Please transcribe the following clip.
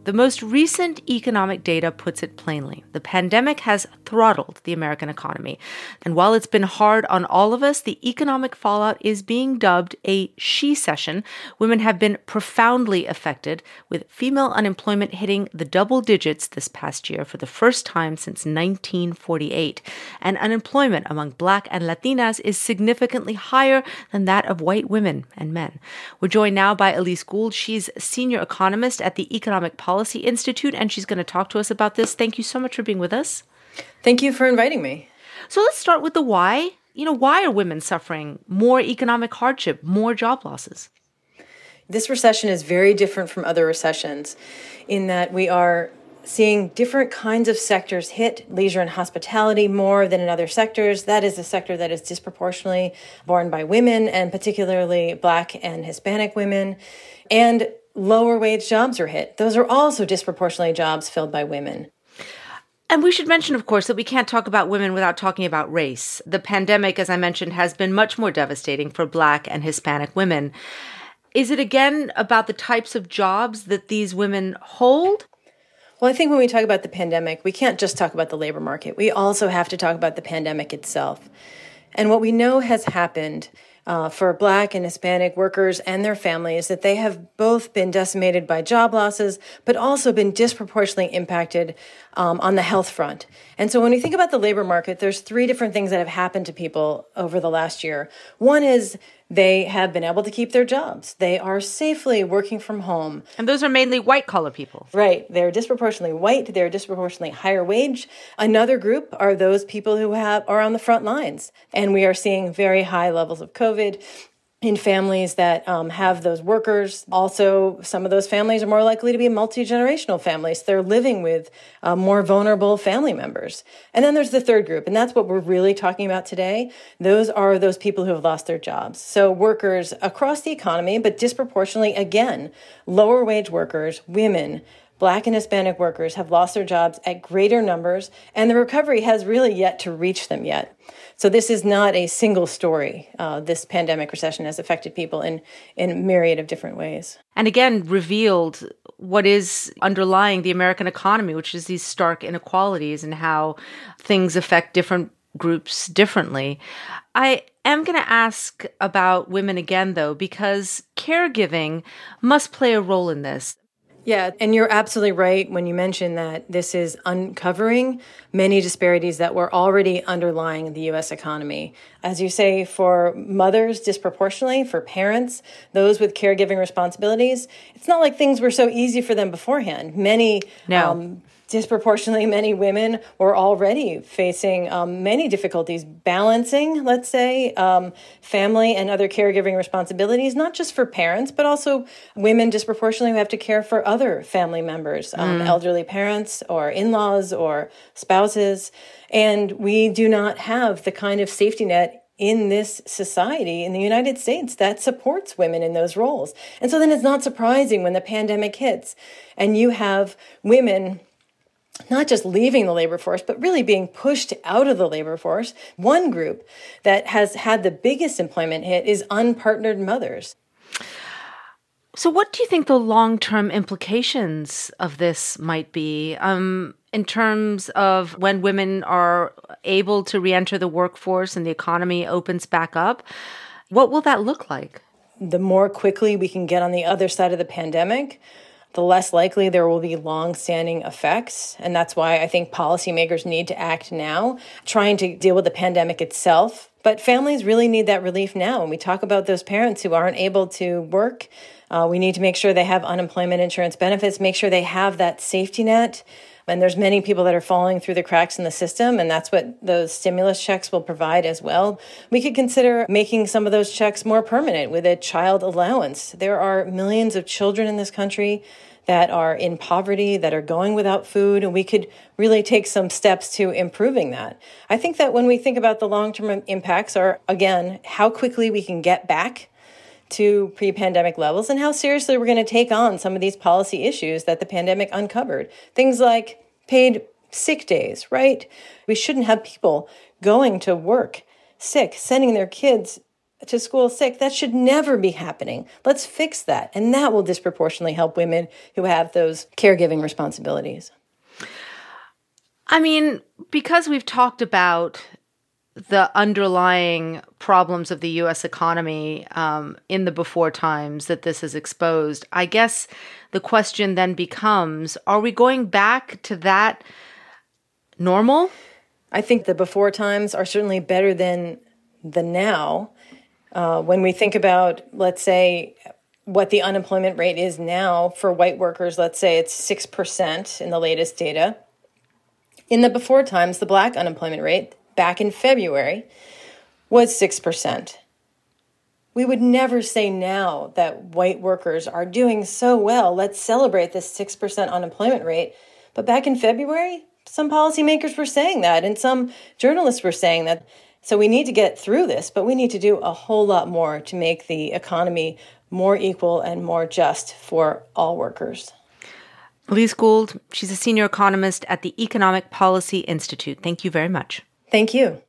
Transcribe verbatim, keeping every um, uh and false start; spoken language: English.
The most recent economic data puts it plainly. The pandemic has throttled the American economy. And while it's been hard on all of us, the economic fallout is being dubbed a she-cession. Women have been profoundly affected, with female unemployment hitting the double digits this past year for the first time since nineteen forty-eight. And unemployment among Black and Latinas is significantly higher than that of white women and men. We're joined now by Elise Gould. She's senior economist at the Economic Policy Institute, and she's going to talk to us about this. Thank you so much for being with us. Thank you for inviting me. So let's start with the why. You know, why are women suffering more economic hardship, more job losses? This recession is very different from other recessions in that we are seeing different kinds of sectors hit leisure and hospitality more than in other sectors. That is a sector that is disproportionately borne by women, and particularly Black and Hispanic women. And lower wage jobs are hit. Those are also disproportionately jobs filled by women. And we should mention, of course, that we can't talk about women without talking about race. The pandemic, as I mentioned, has been much more devastating for Black and Hispanic women. Is it again about the types of jobs that these women hold? Well, I think when we talk about the pandemic, we can't just talk about the labor market. We also have to talk about the pandemic itself. And what we know has happened uh, for Black and Hispanic workers and their families, that they have both been decimated by job losses, but also been disproportionately impacted um, on the health front. And so when we think about the labor market, there's three different things that have happened to people over the last year. One is they have been able to keep their jobs. They are safely working from home. And those are mainly white-collar people. Right. They're disproportionately white. They're disproportionately higher wage. Another group are those people who have are on the front lines. And we are seeing very high levels of COVID in families that um, have those workers. Also, some of those families are more likely to be multi-generational families. They're living with uh, more vulnerable family members. And then there's the third group, and that's what we're really talking about today. Those are those people who have lost their jobs. So workers across the economy, but disproportionately, again, lower wage workers, women, Black and Hispanic workers have lost their jobs at greater numbers, and the recovery has really yet to reach them yet. So this is not a single story. Uh, this pandemic recession has affected people in, in a myriad of different ways. And again, revealed what is underlying the American economy, which is these stark inequalities and how things affect different groups differently. I am going to ask about women again, though, because caregiving must play a role in this. Yeah, and you're absolutely right when you mention that this is uncovering many disparities that were already underlying the U S economy. As you say, for mothers disproportionately, for parents, those with caregiving responsibilities, it's not like things were so easy for them beforehand. Many no. um, disproportionately many women were already facing um, many difficulties balancing, let's say, um, family and other caregiving responsibilities, not just for parents, but also women disproportionately who have to care for other family members, um, mm. elderly parents or in-laws or spouses. And we do not have the kind of safety net in this society, in the United States, that supports women in those roles. And so then it's not surprising when the pandemic hits and you have women not just leaving the labor force, but really being pushed out of the labor force. One group that has had the biggest employment hit is unpartnered mothers. So what do you think the long-term implications of this might be um, in terms of when women are able to re-enter the workforce and the economy opens back up? What will that look like? The more quickly we can get on the other side of the pandemic, the less likely there will be long-standing effects. And that's why I think policymakers need to act now, trying to deal with the pandemic itself. But families really need that relief now. When we talk about those parents who aren't able to work, uh, we need to make sure they have unemployment insurance benefits, make sure they have that safety net. And there's many people that are falling through the cracks in the system, and that's what those stimulus checks will provide as well. We could consider making some of those checks more permanent with a child allowance. There are millions of children in this country that are in poverty, that are going without food, and we could really take some steps to improving that. I think that when we think about the long-term impacts are, again, how quickly we can get back to pre-pandemic levels and how seriously we're going to take on some of these policy issues that the pandemic uncovered. Things like paid sick days, right? We shouldn't have people going to work sick, sending their kids to school sick. That should never be happening. Let's fix that. And that will disproportionately help women who have those caregiving responsibilities. I mean, because we've talked about the underlying problems of the U S economy um, in the before times that this has exposed, I guess the question then becomes, are we going back to that normal? I think the before times are certainly better than the now. Uh, when we think about, let's say, what the unemployment rate is now for white workers, let's say it's six percent in the latest data. In the before times, the Black unemployment rate back in February was six percent. We would never say now that white workers are doing so well, let's celebrate this six percent unemployment rate. But back in February, some policymakers were saying that, and some journalists were saying that. So we need to get through this, but we need to do a whole lot more to make the economy more equal and more just for all workers. Elise Gould, she's a senior economist at the Economic Policy Institute. Thank you very much. Thank you.